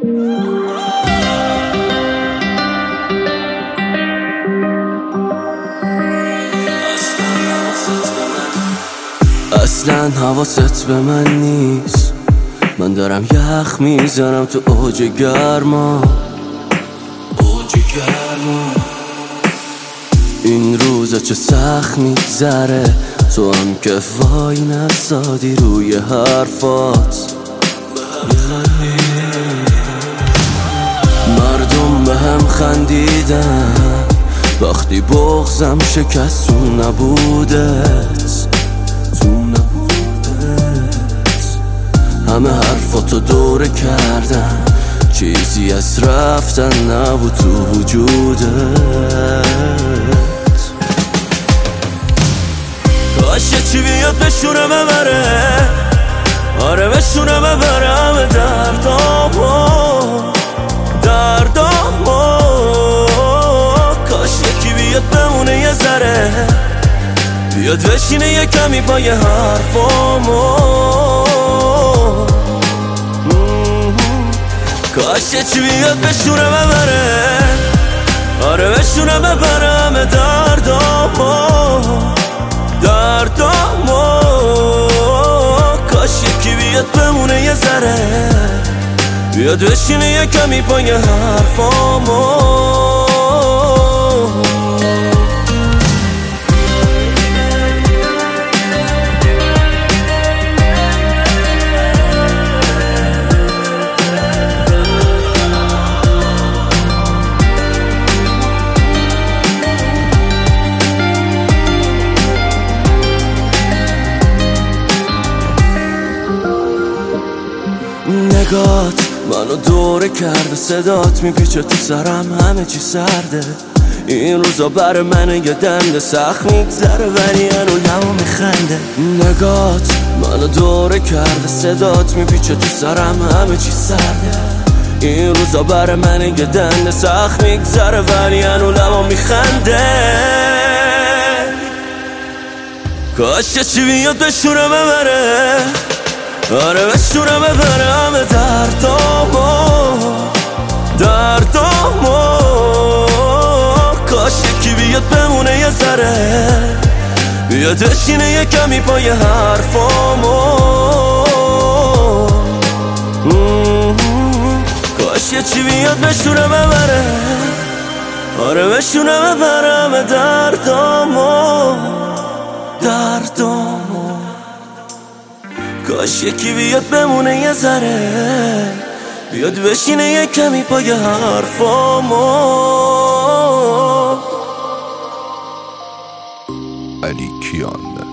اصلا حواست به من نیست، من دارم یخ میزنم تو اوج گرما. این روزا چه سخت میگذره، تو هم که وای نسادی روی حرفات. مردم به هم خندیدن وقتی بغضم شکست تو نبودت. همه حرفاتو دوره کردن، چیزی از رفتن نبود تو وجودت. کاش یه چی بیاد بشونه ببره، آره بشونه ببره همه دردامو. کاش یکی بیاد بمونه یه ذره، بیاد بشینه یه کمی پای حرفامو. کاش یه چی بیاد بشونه ببره، آره بشونه ببره همه دردامو. کاش یکی بیاد بمونه یه ذره، بیاد بشینه یه کمی پای حرفامو. نگات منو دوره کرده، صدات میپیچه تو سرم، همه چی سرده. این روزا بر من یه دنده، سخت میگذره ولی هنو لبا میخنده. نگات منو دوره کرده، صدات میپیچه تو سرم، همه چی سرده. این روزا بر من یه دنده، سخت میگذره ولی هنو لبا میخنده. کاش یه چی بیاد بشونه ببره، آره بشونه ببره همه دردامو. کاش یکی بیاد بمونه یه ذره، بیاد بشینه یه کمی پای حرفامو. کاش یه چی بیاد بشونه ببره، آره بشونه ببره همه دردامو. کاش یکی بیاد بمونه یه ذره، بیاد بشینه یه کمی پای حرفامو. علی کیان